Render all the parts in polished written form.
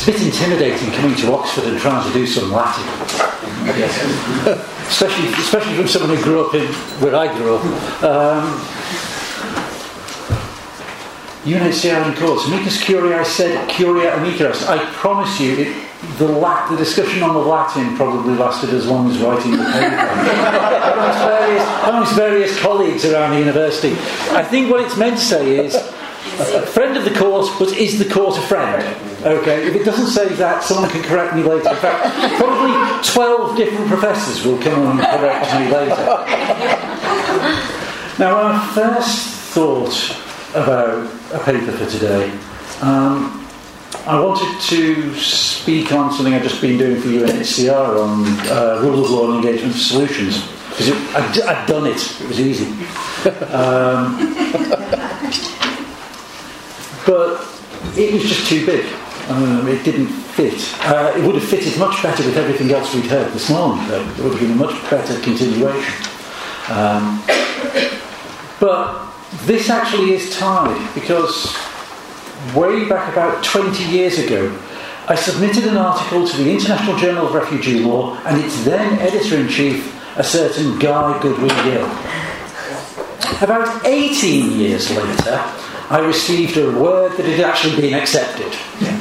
bit intimidating coming to Oxford and trying to do some Latin. especially from someone who grew up where I grew up. UNHCR in courts. Amicus Curiae sed curia amicis. I promise you, the discussion on the Latin probably lasted as long as writing the paper. amongst various colleagues around the university. I think what it's meant to say is, a friend of the court, but is the court a friend? Okay, if it doesn't say that, someone can correct me later. In fact, probably 12 different professors will come and correct me later. Now, when I first thought about a paper for today, I wanted to speak on something I've just been doing for UNHCR on rule of law and engagement solutions, because I'd done it was easy. But it was just too big. It didn't fit. It would have fitted much better with everything else we'd heard this morning, though. It would have been a much better continuation. But this actually is tied, because way back about 20 years ago, I submitted an article to the International Journal of Refugee Law and its then editor-in-chief, a certain Guy Goodwin Gill. About 18 years later, I received a word that had actually been accepted.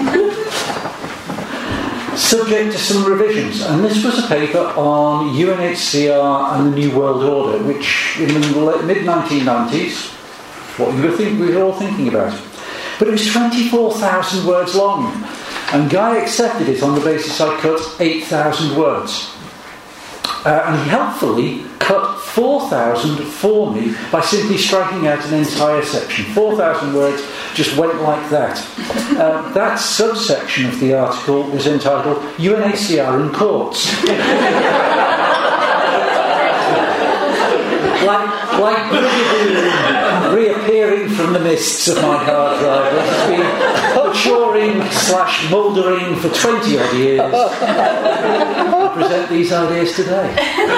Subject to some revisions, and this was a paper on UNHCR and the New World Order, which in the mid-1990s, what we were all thinking about. But it was 24,000 words long, and Guy accepted it on the basis I cut 8,000 words. And he helpfully cut 4,000 for me by simply striking out an entire section. 4,000 words just went like that. That subsection of the article was entitled UNHCR in Courts. like reappearing from the mists of my hard drive. It has been maturing/mouldering for 20 odd years. I present these ideas today.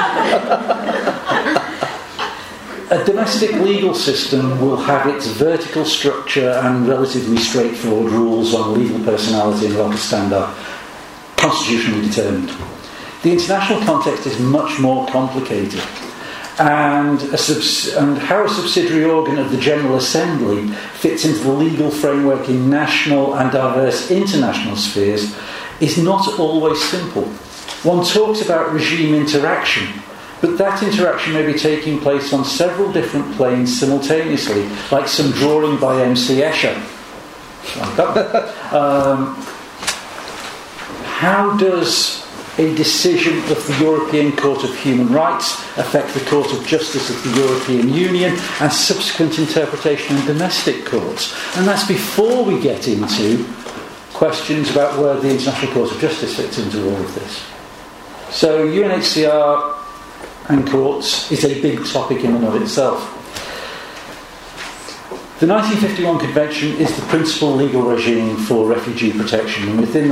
A domestic legal system will have its vertical structure and relatively straightforward rules on legal personality and local standard, constitutionally determined. The international context is much more complicated. And how a subsidiary organ of the General Assembly fits into the legal framework in national and diverse international spheres is not always simple. One talks about regime interaction, but that interaction may be taking place on several different planes simultaneously, like some drawing by M.C. Escher. How does a decision of the European Court of Human Rights affect the Court of Justice of the European Union and subsequent interpretation in domestic courts? And that's before we get into questions about where the International Court of Justice fits into all of this. So UNHCR and courts is a big topic in and of itself. The 1951 Convention is the principal legal regime for refugee protection, and with the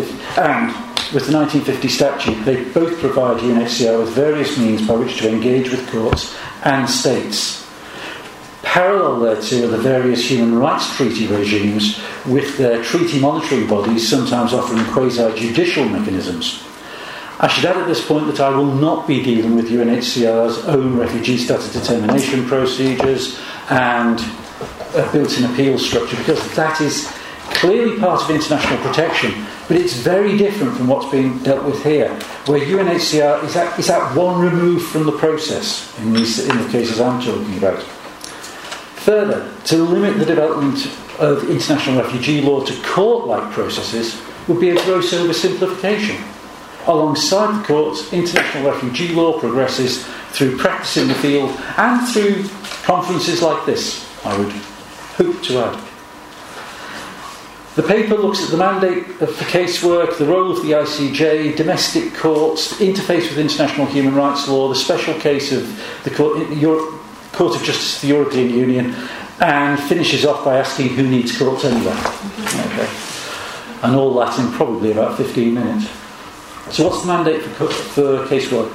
1950 statute, they both provide UNHCR with various means by which to engage with courts and states. Parallel thereto are the various human rights treaty regimes with their treaty monitoring bodies, sometimes offering quasi-judicial mechanisms. I should add at this point that I will not be dealing with UNHCR's own refugee status determination procedures and a built-in appeal structure, because that is clearly part of international protection, but it's very different from what's being dealt with here, where UNHCR is at one remove from the process in the cases I'm talking about. Further, to limit the development of international refugee law to court-like processes would be a gross oversimplification. Alongside the courts, international refugee law progresses through practice in the field and through conferences like this, I would hope to add. The paper looks at the mandate for casework, the role of the ICJ, domestic courts, interface with international human rights law, the special case of the Court of Justice of the European Union, and finishes off by asking who needs courts anyway. Okay. And all that in probably about 15 minutes. So what's the mandate for casework?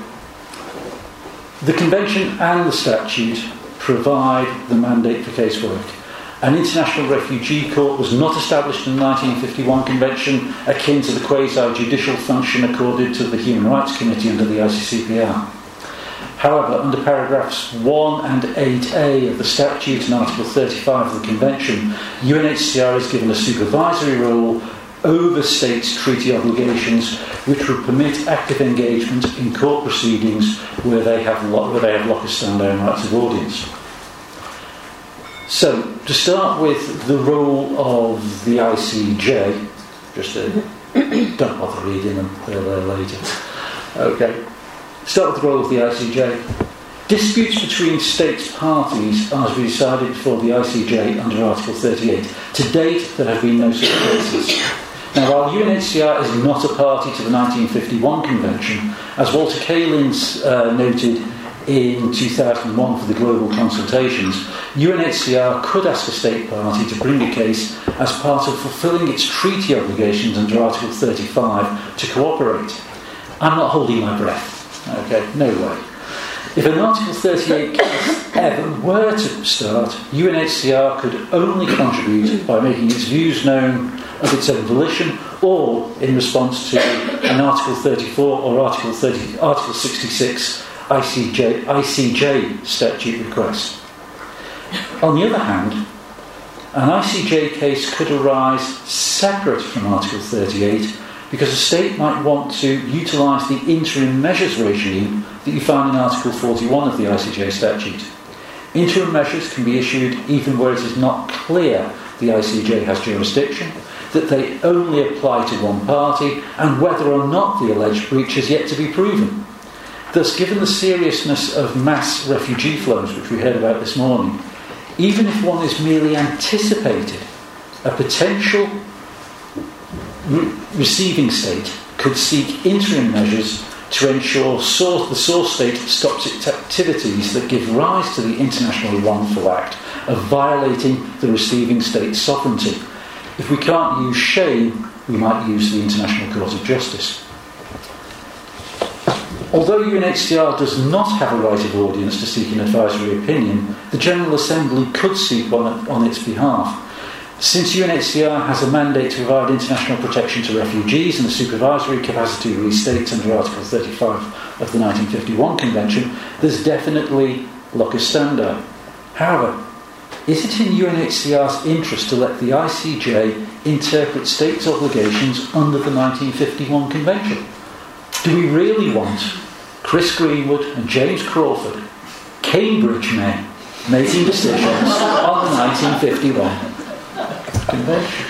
The Convention and the statute provide the mandate for casework. An international refugee court was not established in the 1951 Convention, akin to the quasi-judicial function accorded to the Human Rights Committee under the ICCPR. However, under paragraphs 1 and 8a of the statute and Article 35 of the Convention, UNHCR is given a supervisory role over states' treaty obligations, which would permit active engagement in court proceedings where they have locus standi and rights of audience. So, to start with the role of the ICJ, just don't bother reading them, they're there later. Okay. Start with the role of the ICJ. Disputes between states parties are to be decided before the ICJ under Article 38. To date, there have been no such cases. Now, while UNHCR is not a party to the 1951 Convention, as Walter Kalins noted in 2001 for the Global Consultations, UNHCR could ask a state party to bring a case as part of fulfilling its treaty obligations under Article 35 to cooperate. I'm not holding my breath. Okay, no way. If an Article 38 case ever were to start, UNHCR could only contribute by making its views known of its own volition or in response to an Article 34 or Article 66 ICJ statute request. On the other hand, an ICJ case could arise separate from Article 38 because a state might want to utilise the interim measures regime that you find in Article 41 of the ICJ statute. Interim measures can be issued even where it is not clear the ICJ has jurisdiction, that they only apply to one party, and whether or not the alleged breach is yet to be proven. Thus, given the seriousness of mass refugee flows, which we heard about this morning, even if one is merely anticipated, a potential receiving state could seek interim measures to ensure the source state stops its activities that give rise to the international wrongful act of violating the receiving state's sovereignty. If we can't use shame, we might use the International Court of Justice. Although UNHCR does not have a right of audience to seek an advisory opinion, the General Assembly could seek one on its behalf. Since UNHCR has a mandate to provide international protection to refugees and the supervisory capacity of these states under Article 35 of the 1951 Convention, there's definitely locus standi. However, is it in UNHCR's interest to let the ICJ interpret states' obligations under the 1951 Convention? Do we really want Chris Greenwood and James Crawford, Cambridge men, making decisions on the 1951 Convention?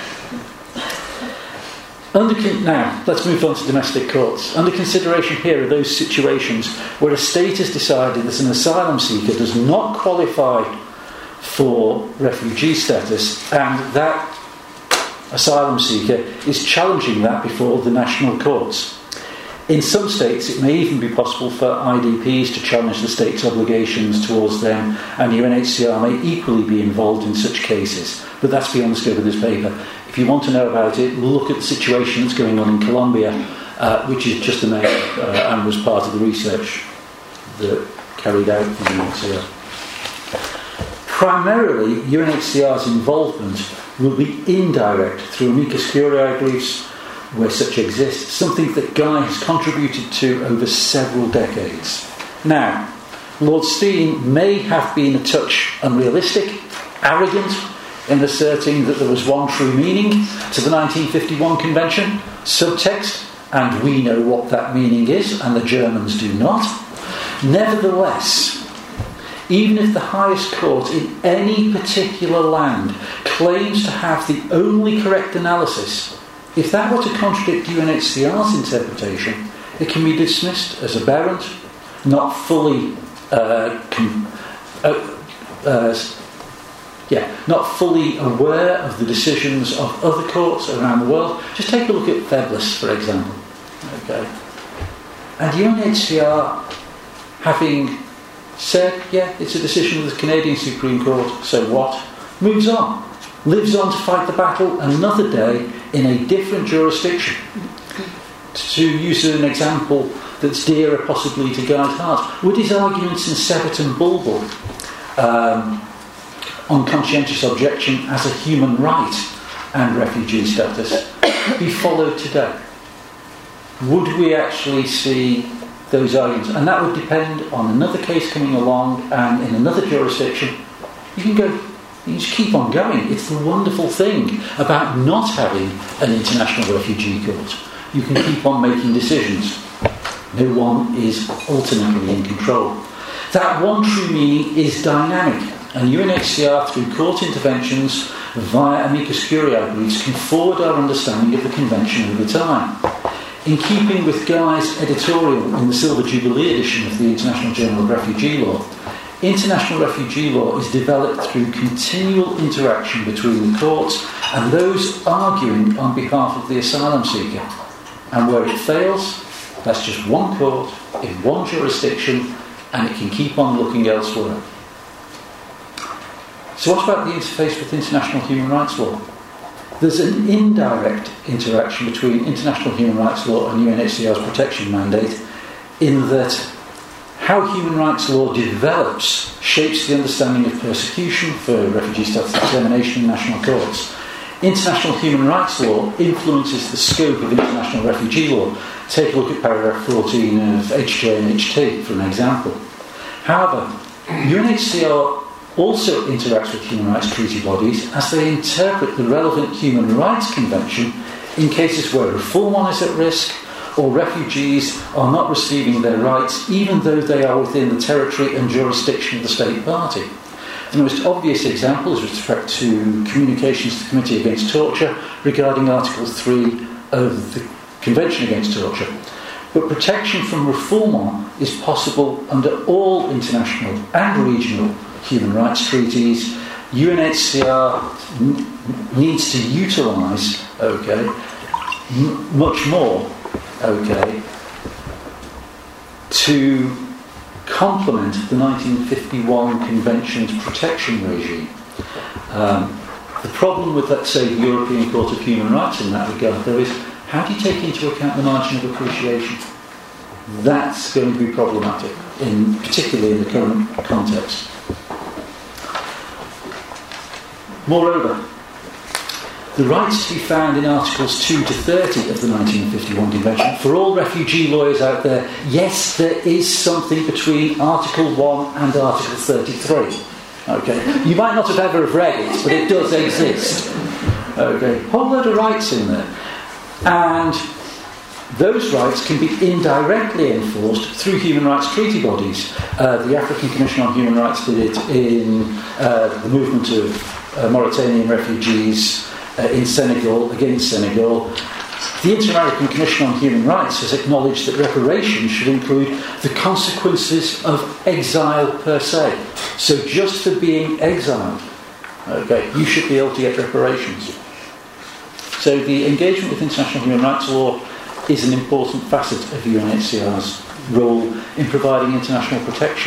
Now, let's move on to domestic courts. Under consideration here are those situations where a state has decided that an asylum seeker does not qualify for refugee status, and that asylum seeker is challenging that before the national courts. In some states, it may even be possible for IDPs to challenge the state's obligations towards them, and UNHCR may equally be involved in such cases. But that's beyond the scope of this paper. If you want to know about it, look at the situation that's going on in Colombia, which is just amazing, and was part of the research that carried out for UNHCR. Primarily, UNHCR's involvement will be indirect through amicus curiae briefs, where such exist, something that Guy has contributed to over several decades. Now, Lord Steen may have been a touch unrealistic, arrogant, in asserting that there was one true meaning to the 1951 Convention, subtext, and we know what that meaning is, and the Germans do not. Nevertheless, even if the highest court in any particular land claims to have the only correct analysis, if that were to contradict UNHCR's interpretation, it can be dismissed as aberrant, not fully not fully aware of the decisions of other courts around the world. Just take a look at Feblis, for example. Okay, and UNHCR, having said, it's a decision of the Canadian Supreme Court, so what? Moves on. Lives on to fight the battle another day in a different jurisdiction. To use an example that's dearer possibly to Guy's heart, would his arguments in Severton Bulbul on conscientious objection as a human right and refugee status be followed today? Would we actually see those arguments? And that would depend on another case coming along and in another jurisdiction. You just keep on going. It's the wonderful thing about not having an international refugee court. You can keep on making decisions. No one is ultimately in control. That one true meaning is dynamic, and UNHCR, through court interventions via amicus curiae briefs, can forward our understanding of the Convention over time. In keeping with Guy's editorial in the Silver Jubilee edition of the International Journal of Refugee Law, international refugee law is developed through continual interaction between the courts and those arguing on behalf of the asylum seeker. And where it fails, that's just one court in one jurisdiction, and it can keep on looking elsewhere. So what about the interface with international human rights law? There's an indirect interaction between international human rights law and UNHCR's protection mandate, in that how human rights law develops shapes the understanding of persecution for refugee status determination in national courts. International human rights law influences the scope of international refugee law. Take a look at paragraph 14 of HJ and HT for an example. However, UNHCR also interacts with human rights treaty bodies as they interpret the relevant human rights convention in cases where reform is at risk or refugees are not receiving their rights even though they are within the territory and jurisdiction of the state party. The most obvious example is with respect to communications to the Committee Against Torture regarding Article 3 of the Convention Against Torture. But protection from refoulement is possible under all international and regional human rights treaties. UNHCR needs to utilise, much more, to complement the 1951 Convention's protection regime. The problem with, let's say, the European Court of Human Rights in that regard, though, is how do you take into account the margin of appreciation? That's going to be problematic, particularly in the current context. Moreover, the rights to be found in Articles 2 to 30 of the 1951 Convention, for all refugee lawyers out there, yes, there is something between Article 1 and Article 33. You might not have ever have read it, but it does exist. Whole load of rights in there. And those rights can be indirectly enforced through human rights treaty bodies. The African Commission on Human Rights did it in the movement of Mauritanian refugees in Senegal, against Senegal. The Inter-American Commission on Human Rights has acknowledged that reparations should include the consequences of exile per se. So just for being exiled, you should be able to get reparations. So the engagement with international human rights law is an important facet of UNHCR's role in providing international protection.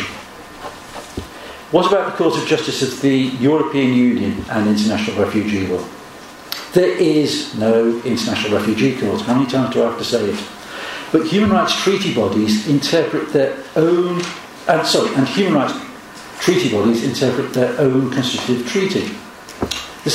What about the Court of Justice of the European Union and international refugee law? There is no international refugee court. How many times do I have to say it? But human rights treaty bodies interpret their own... and human rights treaty bodies interpret their own constitutive treaty. The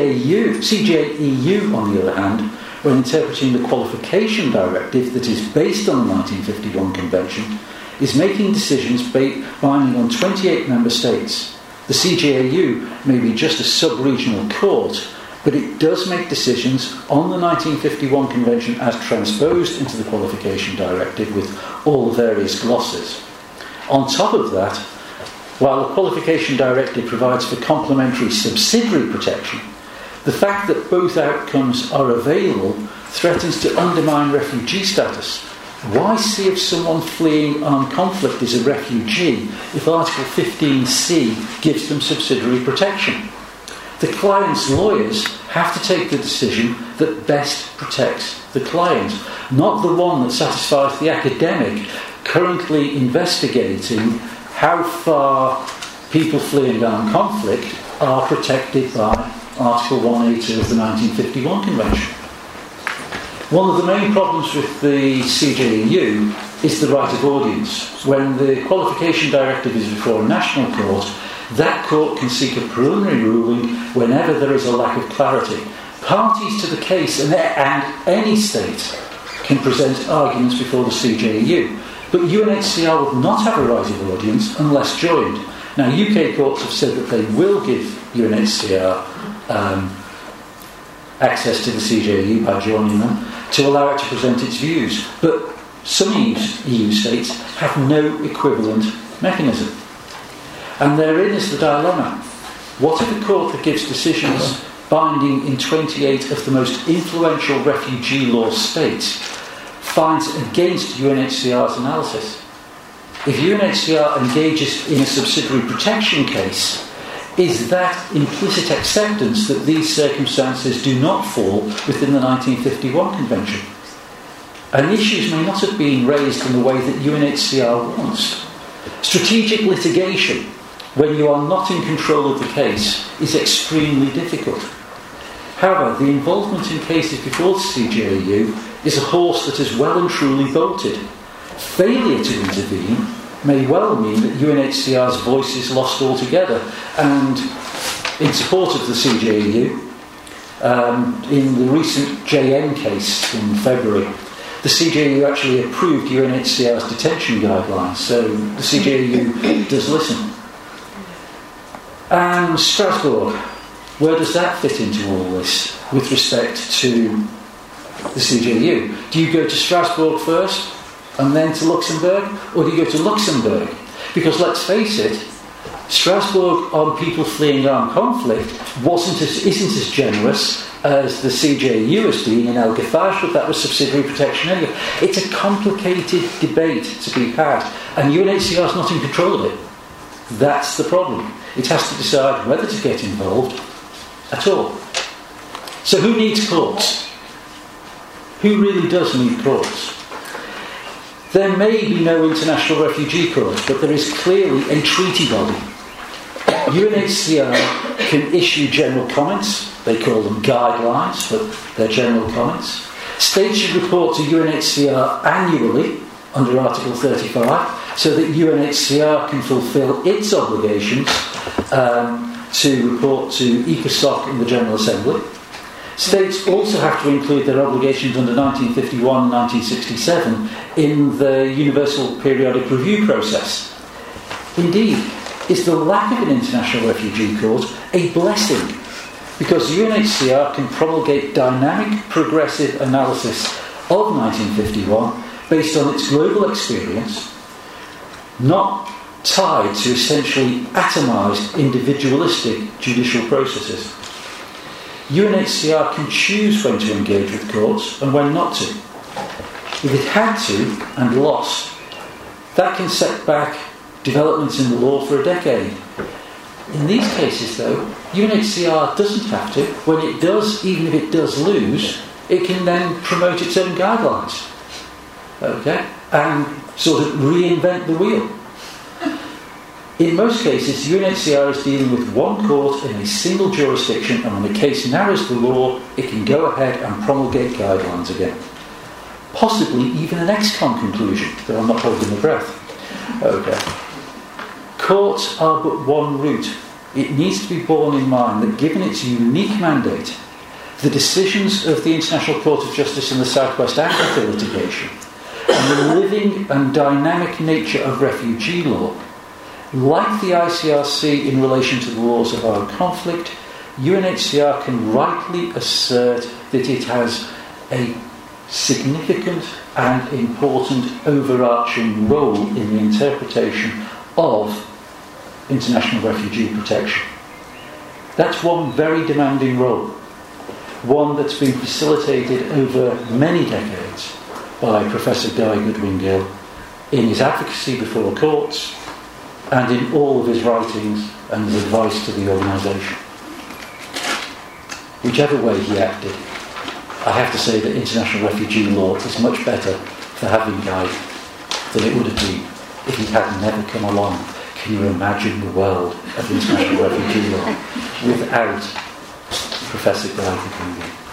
CJEU, on the other hand, when interpreting the qualification directive that is based on the 1951 Convention, is making decisions binding on 28 member states. The CJEU may be just a sub-regional court, but it does make decisions on the 1951 Convention as transposed into the qualification directive with all the various glosses. On top of that, while the qualification directive provides for complementary subsidiary protection, the fact that both outcomes are available threatens to undermine refugee status. Why see if someone fleeing armed conflict is a refugee if Article 15C gives them subsidiary protection? The client's lawyers have to take the decision that best protects the client, not the one that satisfies the academic currently investigating how far people fleeing armed conflict are protected by Article 1A2 of the 1951 Convention. One of the main problems with the CJEU is the right of audience. When the qualification directive is before a national court, That court can seek a preliminary ruling whenever there is a lack of clarity. Parties to the case and any state can present arguments before the CJEU, but UNHCR would not have a right of audience unless joined. Now, UK courts have said that they will give UNHCR access to the CJEU by joining them to allow it to present its views, but some EU states have no equivalent mechanism. And therein is the dilemma. What if a court that gives decisions binding in 28 of the most influential refugee law states finds against UNHCR's analysis? If UNHCR engages in a subsidiary protection case, is that implicit acceptance that these circumstances do not fall within the 1951 Convention? And issues may not have been raised in the way that UNHCR wants. Strategic litigation, when you are not in control of the case, is extremely difficult. However, the involvement in cases before the CJEU is a horse that is well and truly bolted. Failure to intervene may well mean that UNHCR's voice is lost altogether. And in support of the CJEU, in the recent JN case in February, the CJEU actually approved UNHCR's detention guidelines, so the CJEU does listen. And Strasbourg, where does that fit into all this with respect to the CJEU? Do you go to Strasbourg first and then to Luxembourg, or do you go to Luxembourg? Because let's face it, Strasbourg on people fleeing armed conflict isn't as generous as the CJEU has been in El Ghaffash, but that was subsidiary protection anyway. It's a complicated debate to be had, and UNHCR is not in control of it. That's the problem. It has to decide whether to get involved at all. So who needs courts? Who really does need courts? There may be no international refugee court, but there is clearly a treaty body. UNHCR can issue general comments. They call them guidelines, but they're general comments. States should report to UNHCR annually under Article 35 so that UNHCR can fulfil its obligations to report to ECOSOC in the General Assembly. States also have to include their obligations under 1951 and 1967 in the Universal Periodic Review process. Indeed, is the lack of an international refugee court a blessing? Because UNHCR can promulgate dynamic, progressive analysis of 1951 based on its global experience, not tied to essentially atomised, individualistic judicial processes. UNHCR can choose when to engage with courts and when not to. If it had to and lost, that can set back developments in the law for a decade. In these cases, though, UNHCR doesn't have to. When it does, even if it does lose, it can then promote its own guidelines. Okay? And sort of reinvent the wheel. In most cases, UNHCR is dealing with one court in a single jurisdiction, and when the case narrows the law, it can go ahead and promulgate guidelines again. Possibly even an ex-con conclusion, though I'm not holding my breath. Okay. Courts are but one route. It needs to be borne in mind that given its unique mandate, the decisions of the International Court of Justice in the South West Africa litigation, and the living and dynamic nature of refugee law, like the ICRC in relation to the laws of armed conflict, UNHCR can rightly assert that it has a significant and important overarching role in the interpretation of international refugee protection. That's one very demanding role, one that's been facilitated over many decades by Professor Guy Goodwin Gill in his advocacy before courts and in all of his writings and his advice to the organisation. Whichever way he acted, I have to say that international refugee law is much better for having Guy than it would have been if he had never come along. Can you imagine the world of international refugee law without Professor Guy Goodwin Gill?